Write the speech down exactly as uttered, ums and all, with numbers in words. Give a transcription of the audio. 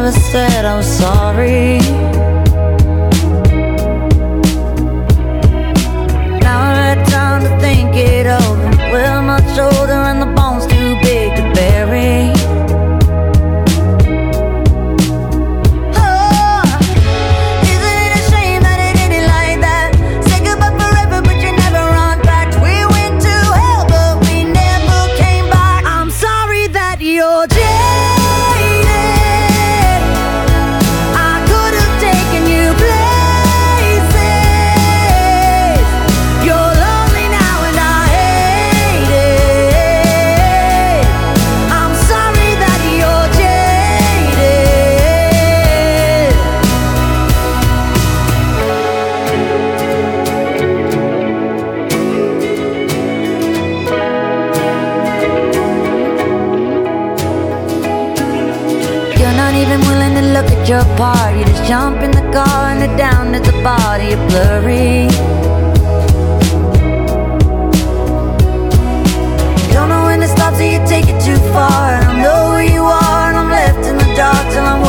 never said I was sorry. Now I had time to think it over. We're much older and the bone's too big to bury. Your part, you just jump in the car and head down to the body, you're blurry. Don't know when to stop, so you take it too far. I don't know who you are, and I'm left in the dark till I'm